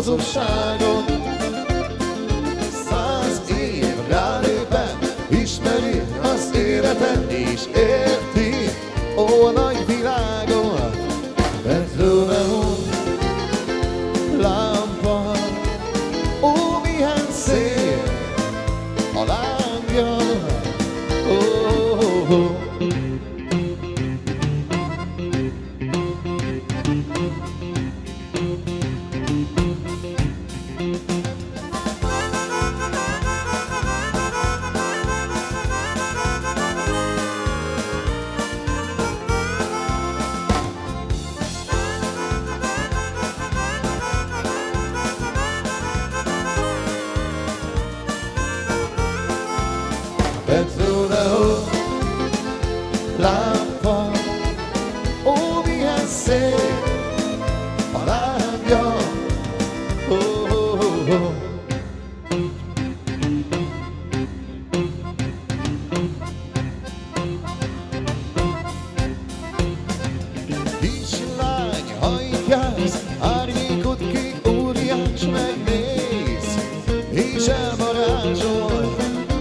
hazugságot. 100 év rálépve ismeri az életet, és érti ó nagy világot. Petróleum lámpa, ó milyen szép a lángja, ó. Petróleum lámpa, ó milyen szép a lángja, ó, ó, ó. Kislány hajtjász, árnyékot kék óriás megnéz, és elvarázsol.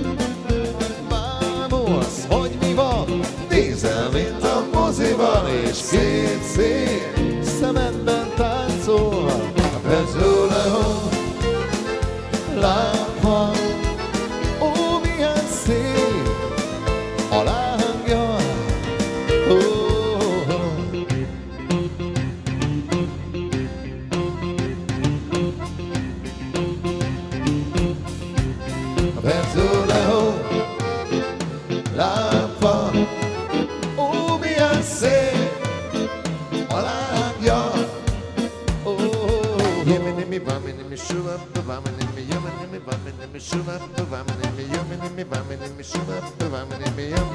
Bámulsz, hogy mi van, nézel, mint a moziban, és két szép szemedben táncol. A petróleum lámpa, ó milyen szép a lángja, ó, ó. A petróleum lámpa, ó milyen szép a lángja, ó, ó. Yemenimi vaminimi shuva vaminimi yemenimi vaminimi shuva vaminimi yemenimi vaminimi shuva vaminimi yem.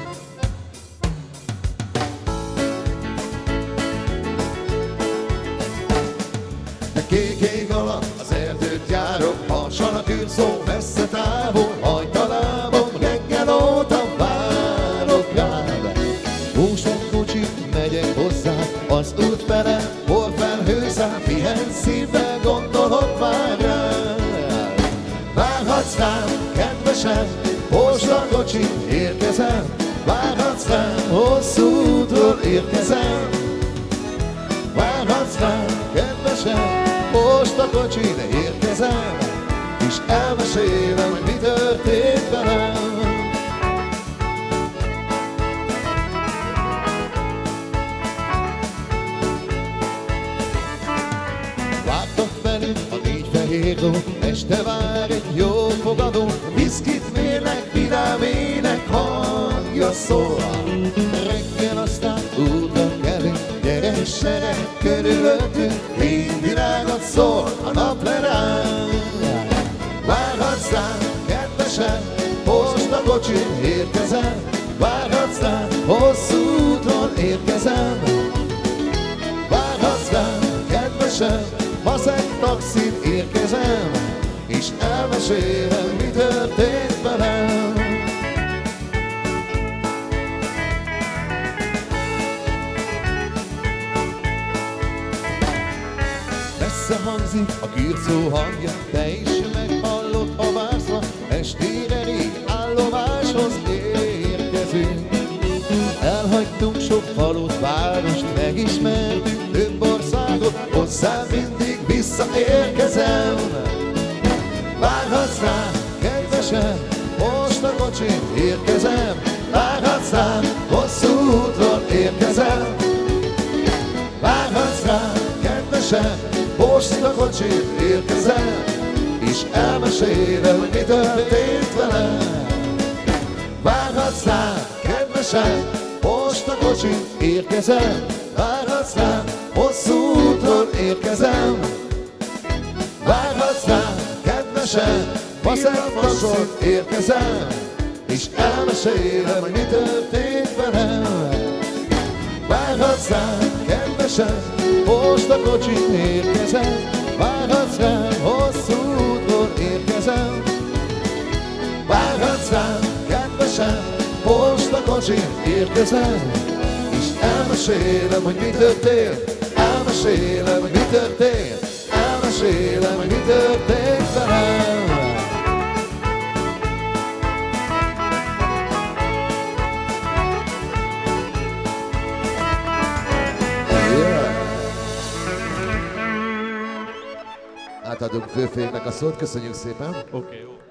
Kék ég alatt az erdőt járok, harsan a kürszó messze távol, hajtalábom reggel óta várok rád. Húsok kocsi, megyek hozzá, az út fele, hol felhőszám, milyen szívvel gondolok már rád. Várhatsz rám, kedvesem, postakocsi, érkezem, várhatsz rám, hosszú útról érkezem. Várhatsz rám, kedvesem, postakocsin érkezem, és elmesélem, hogy mi történt velem. Vártak velünk a 4 fehér ló, este vár egy jó fogadó, viszkit mérnek, vidám ének hangja szól. Reggel aztán útra kelünk, gyere és sereg körülöttünk, fényvilágot szól a nap le ránk. Várhatsz rám, kedvesem, postakocsin érkezem, várhatsz rám, hosszú úton érkezem. Várhatsz rám, kedvesem, maszek taxin érkezem, és elmesélem, mi történt velem. Messze hangzik a kürszó hangja, te is meghallod, ha vársz ma, estére rég állomáshoz érkezünk. Elhagytunk sok falut, várost, megismertünk több országot, hozzám mindig visszaérkezem. Várhatsz rám, kedvesem, postakocsin érkezem, várhatsz rám, hosszú útról érkezem. Várhatsz rám, kedvesem, postakocsin érkezem, és elmesélem, hogy mi történt velem. Várhatsz rám, kedvesem, postakocsin érkezem, várhatsz rám, hosszú útról érkezem. Várhatsz rám, kedvesem, maszektaxin érkezem, és elmesélem, hogy mi történt velem. Várhatsz rám, kedvesem, postakocsin érkezem, várhatsz rám, hosszú útról érkezem. Várhatsz rám, kedvesem, postakocsin érkezem, és elmesélem, hogy mi történt, elmesélem, hogy mi történt, elmesélem. mesélem, mi történt velem. Átadunk Főféknek a szót, köszönjük szépen. Oké, jó.